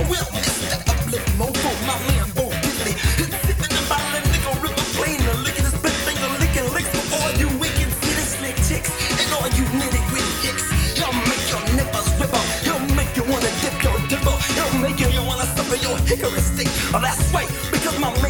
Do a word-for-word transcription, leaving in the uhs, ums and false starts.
Well, Mister Uplift Mofo, my man Bo Diddley. Sipping about a nickel river plain, a licking his spit finger, licking licks for all you wicked city slick chicks and all you nitty gritty hicks. He'll make your nipples ripple, he'll make you wanna dip your dipper, he'll make you, you wanna suck your hickory stick. Oh, that's right, because my man